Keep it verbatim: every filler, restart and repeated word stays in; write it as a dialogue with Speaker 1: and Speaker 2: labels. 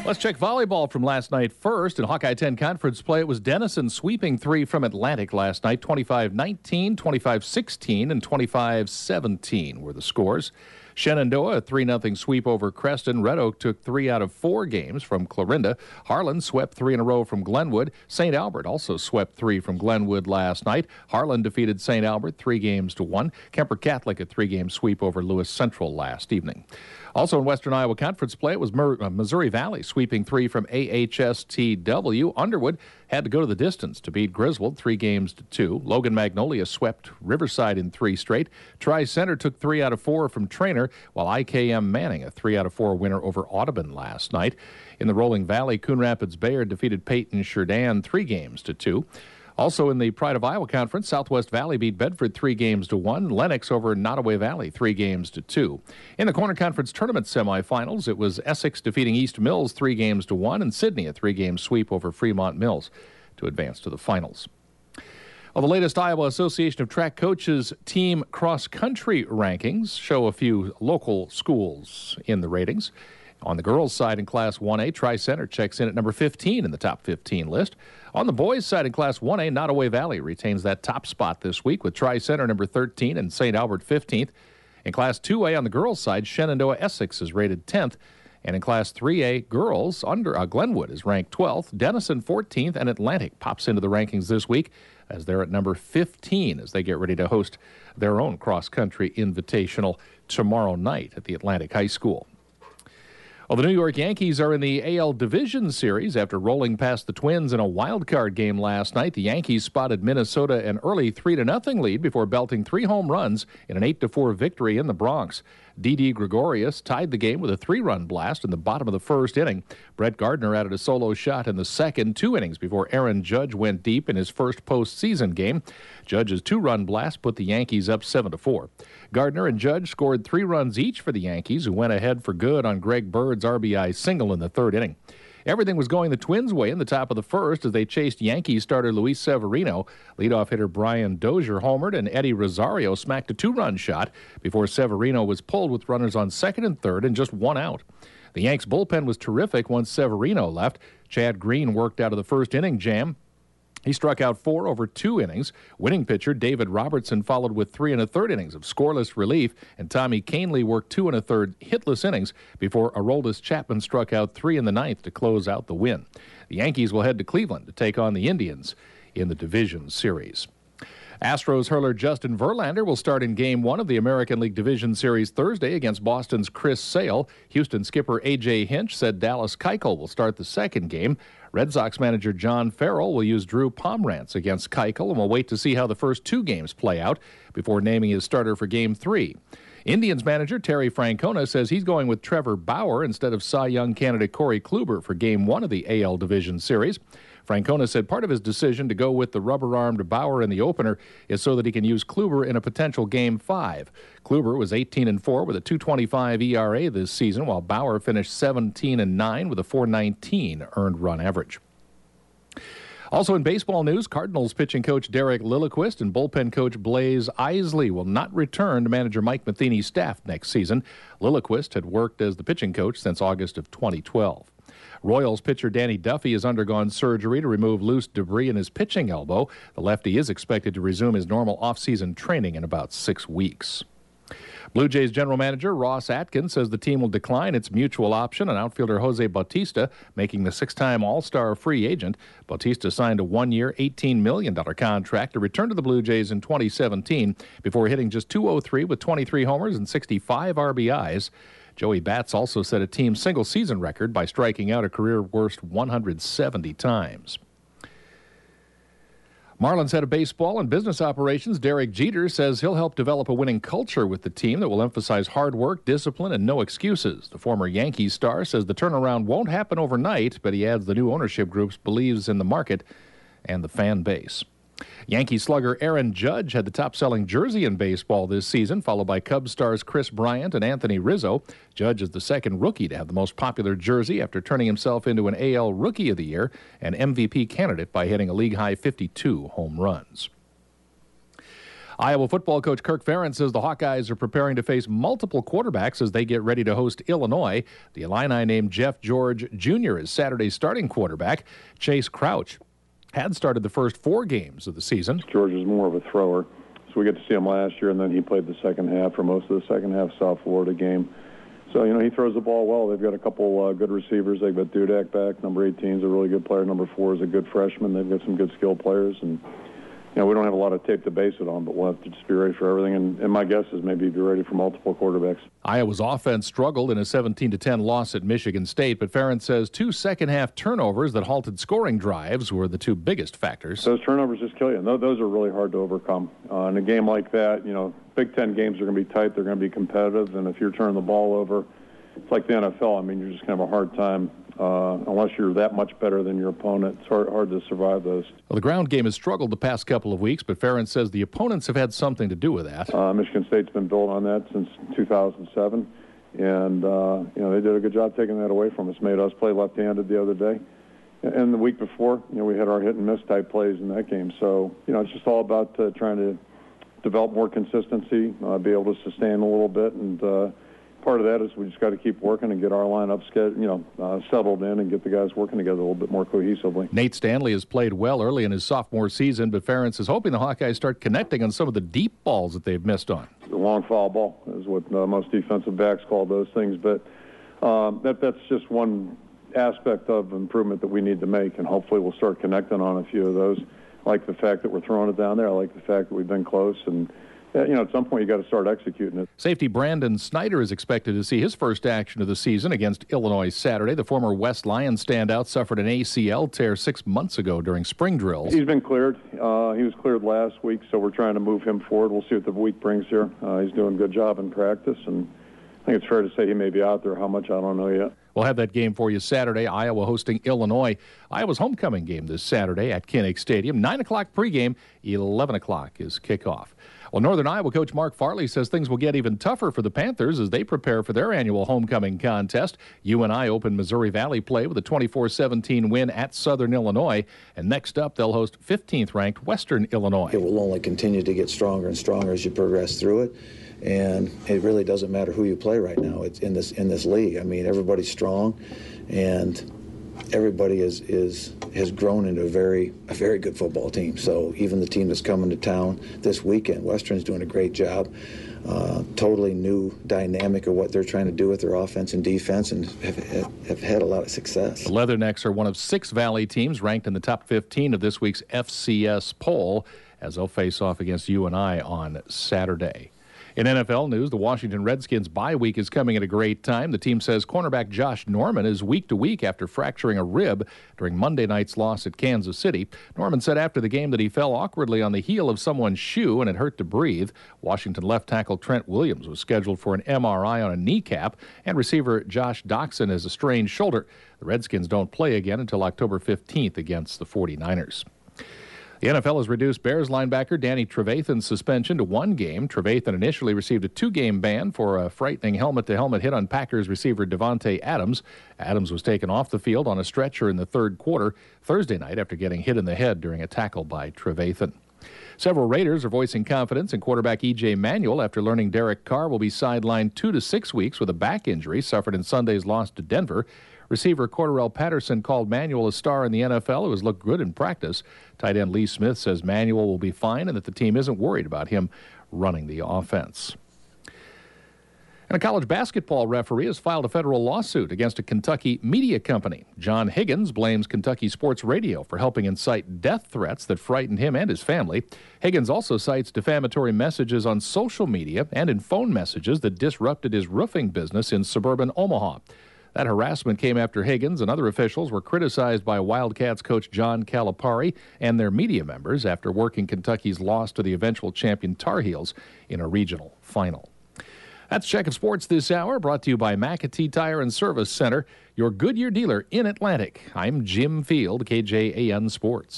Speaker 1: Let's check volleyball from last night first. In Hawkeye ten conference play, it was Denison sweeping three from Atlantic last night. twenty-five nineteen, twenty-five sixteen, and twenty-five seventeen were the scores. Shenandoah, a three nothing sweep over Creston. Red Oak took three out of four games from Clarinda. Harlan swept three in a row from Glenwood. Saint Albert also swept three from Glenwood last night. Harlan defeated Saint Albert three games to one. Kemper Catholic, a three-game sweep over Lewis Central last evening. Also in Western Iowa Conference play, it was Missouri Valley sweeping three from A H S T W. Underwood had to go to the distance to beat Griswold three games to two. Logan Magnolia swept Riverside in three straight. Tri-Center took three out of four from Trainer, while I K M Manning, a three out of four winner over Audubon last night. In the Rolling Valley, Coon Rapids Bayard defeated Peyton Sheridan three games to two. Also in the Pride of Iowa Conference, Southwest Valley beat Bedford three games to one. Lennox over Nottoway Valley three games to two. In the Corner Conference Tournament semifinals, it was Essex defeating East Mills three games to one, and Sydney a three-game sweep over Fremont Mills to advance to the finals. Well, the latest Iowa Association of Track Coaches team cross-country rankings show a few local schools in the ratings. On the girls' side in Class one A, Tri-Center checks in at number fifteen in the top fifteen list. On the boys' side in Class one A, Nottoway Valley retains that top spot this week with Tri-Center number thirteen and Saint Albert fifteenth. In Class two A on the girls' side, Shenandoah Essex is rated tenth. And in Class three A girls, under uh, Glenwood is ranked twelfth, Denison fourteenth, and Atlantic pops into the rankings this week as they're at number fifteen as they get ready to host their own cross-country invitational tomorrow night at the Atlantic High School. Well, the New York Yankees are in the A L Division Series after rolling past the Twins in a wild card game last night. The Yankees spotted Minnesota an early three to nothing lead before belting three home runs in an eight to four victory in the Bronx. Didi Gregorius tied the game with a three-run blast in the bottom of the first inning. Brett Gardner added a solo shot in the second, two innings before Aaron Judge went deep in his first postseason game. Judge's two-run blast put the Yankees up seven to four. Gardner and Judge scored three runs each for the Yankees, who went ahead for good on Greg Bird's R B I single in the third inning. Everything was going the Twins' way in the top of the first as they chased Yankees starter Luis Severino. Leadoff hitter Brian Dozier homered, and Eddie Rosario smacked a two-run shot before Severino was pulled with runners on second and third and just one out. The Yanks' bullpen was terrific once Severino left. Chad Green worked out of the first inning jam. He struck out four over two innings. Winning pitcher David Robertson followed with three and a third innings of scoreless relief, and Tommy Canely worked two and a third hitless innings before Aroldis Chapman struck out three in the ninth to close out the win. The Yankees will head to Cleveland to take on the Indians in the Division Series. Astros hurler Justin Verlander will start in Game one of the American League Division Series Thursday against Boston's Chris Sale. Houston skipper A J Hinch said Dallas Keuchel will start the second game. Red Sox manager John Farrell will use Drew Pomerantz against Keuchel and will wait to see how the first two games play out before naming his starter for Game three. Indians manager Terry Francona says he's going with Trevor Bauer instead of Cy Young candidate Corey Kluber for Game one of the A L Division Series. Francona said part of his decision to go with the rubber-armed Bauer in the opener is so that he can use Kluber in a potential Game five. Kluber was eighteen and four with a two twenty-five E R A this season, while Bauer finished seventeen and nine with a four nineteen earned run average. Also in baseball news, Cardinals pitching coach Derek Lilliquist and bullpen coach Blaze Isley will not return to manager Mike Matheny's staff next season. Lilliquist had worked as the pitching coach since August of twenty twelve. Royals pitcher Danny Duffy has undergone surgery to remove loose debris in his pitching elbow. The lefty is expected to resume his normal off-season training in about six weeks. Blue Jays general manager Ross Atkins says the team will decline its mutual option on outfielder Jose Bautista, making the six-time All-Star free agent. Bautista signed a one-year, eighteen million dollars contract to return to the Blue Jays in twenty seventeen before hitting just two oh three with twenty-three homers and sixty-five R B Is. Joey Bats also set a team single-season record by striking out a career-worst one hundred seventy times. Marlins head of baseball and business operations Derek Jeter says he'll help develop a winning culture with the team that will emphasize hard work, discipline, and no excuses. The former Yankees star says the turnaround won't happen overnight, but he adds the new ownership group believes in the market and the fan base. Yankee slugger Aaron Judge had the top-selling jersey in baseball this season, followed by Cubs stars Chris Bryant and Anthony Rizzo. Judge is the second rookie to have the most popular jersey after turning himself into an A L Rookie of the Year and M V P candidate by hitting a league-high fifty-two home runs. Iowa football coach Kirk Ferentz says the Hawkeyes are preparing to face multiple quarterbacks as they get ready to host Illinois. The Illini named Jeff George Junior as Saturday's starting quarterback. Chase Crouch had started the first four games of the season.
Speaker 2: George is more of a thrower, so we get to see him last year, and then he played the second half for most of the second half South Florida game. So, you know, he throws the ball well. They've got a couple uh, good receivers. They've got Dudek back. Number eighteen is a really good player. Number four is a good freshman. They've got some good skill players, and you know, we don't have a lot of tape to base it on, but we'll have to just be ready for everything. And, and my guess is maybe be ready for multiple quarterbacks.
Speaker 1: Iowa's offense struggled in a seventeen to ten loss at Michigan State, but Ferentz says two second-half turnovers that halted scoring drives were the two biggest factors.
Speaker 2: Those turnovers just kill you. And those are really hard to overcome. Uh, in a game like that, you know, Big Ten games are going to be tight. They're going to be competitive. And if you're turning the ball over, it's like the N F L. I mean, you're just going to have a hard time. Uh, unless you're that much better than your opponent, it's hard, hard to survive those.
Speaker 1: Well, the ground game has struggled the past couple of weeks, but Ferentz says the opponents have had something to do with that.
Speaker 2: Uh, Michigan State's been built on that since two thousand seven, and uh, you know they did a good job taking that away from us. Made us play left-handed the other day, and the week before, you know, we had our hit-and-miss type plays in that game. So you know, it's just all about uh, trying to develop more consistency, uh, be able to sustain a little bit, and uh, part of that is we just got to keep working and get our lineup, you know, uh, settled in and get the guys working together a little bit more cohesively.
Speaker 1: Nate Stanley has played well early in his sophomore season, but Ferentz is hoping the Hawkeyes start connecting on some of the deep balls that they've missed on.
Speaker 2: The long foul ball is what uh, most defensive backs call those things, but um, that that's just one aspect of improvement that we need to make, and hopefully we'll start connecting on a few of those. I like the fact that we're throwing it down there. I like the fact that we've been close, and you know, at some point you got to start executing it.
Speaker 1: Safety Brandon Snyder is expected to see his first action of the season against Illinois Saturday. The former West Lions standout suffered an A C L tear six months ago during spring drills.
Speaker 2: He's been cleared. Uh, he was cleared last week, so we're trying to move him forward. We'll see what the week brings here. Uh, he's doing a good job in practice, and I think it's fair to say he may be out there. How much, I don't know yet.
Speaker 1: We'll have that game for you Saturday. Iowa hosting Illinois. Iowa's homecoming game this Saturday at Kinnick Stadium. nine o'clock pregame, eleven o'clock is kickoff. Well, Northern Iowa coach Mark Farley says things will get even tougher for the Panthers as they prepare for their annual homecoming contest. U N I open Missouri Valley play with a twenty-four seventeen win at Southern Illinois. And next up, they'll host fifteenth-ranked Western Illinois.
Speaker 3: It will only continue to get stronger and stronger as you progress through it. And it really doesn't matter who you play right now. It's in this in this league. I mean, everybody's strong, and everybody is is has grown into a very a very good football team. So even the team that's coming to town this weekend, Western's doing a great job. Uh, totally new dynamic of what they're trying to do with their offense and defense, and have, have had a lot of success.
Speaker 1: The Leathernecks are one of six Valley teams ranked in the top fifteen of this week's F C S poll as they'll face off against U N I on Saturday. In N F L news, the Washington Redskins bye week is coming at a great time. The team says cornerback Josh Norman is week to week after fracturing a rib during Monday night's loss at Kansas City. Norman said after the game that he fell awkwardly on the heel of someone's shoe and it hurt to breathe. Washington left tackle Trent Williams was scheduled for an M R I on a kneecap, and receiver Josh Doxson has a strained shoulder. The Redskins don't play again until October fifteenth against the forty-niners. The N F L has reduced Bears linebacker Danny Trevathan's suspension to one game. Trevathan initially received a two-game ban for a frightening helmet-to-helmet hit on Packers receiver Davante Adams. Adams was taken off the field on a stretcher in the third quarter Thursday night after getting hit in the head during a tackle by Trevathan. Several Raiders are voicing confidence in quarterback E J Manuel after learning Derek Carr will be sidelined two to six weeks with a back injury suffered in Sunday's loss to Denver. Receiver Cordarrelle Patterson called Manuel a star in the N F L who has looked good in practice. Tight end Lee Smith says Manuel will be fine and that the team isn't worried about him running the offense. And a college basketball referee has filed a federal lawsuit against a Kentucky media company. John Higgins blames Kentucky Sports Radio for helping incite death threats that frightened him and his family. Higgins also cites defamatory messages on social media and in phone messages that disrupted his roofing business in suburban Omaha. That harassment came after Higgins and other officials were criticized by Wildcats coach John Calipari and their media members after working Kentucky's loss to the eventual champion Tar Heels in a regional final. That's Check of Sports this hour, brought to you by McAtee Tire and Service Center, your Goodyear dealer in Atlantic. I'm Jim Field, K J A N Sports.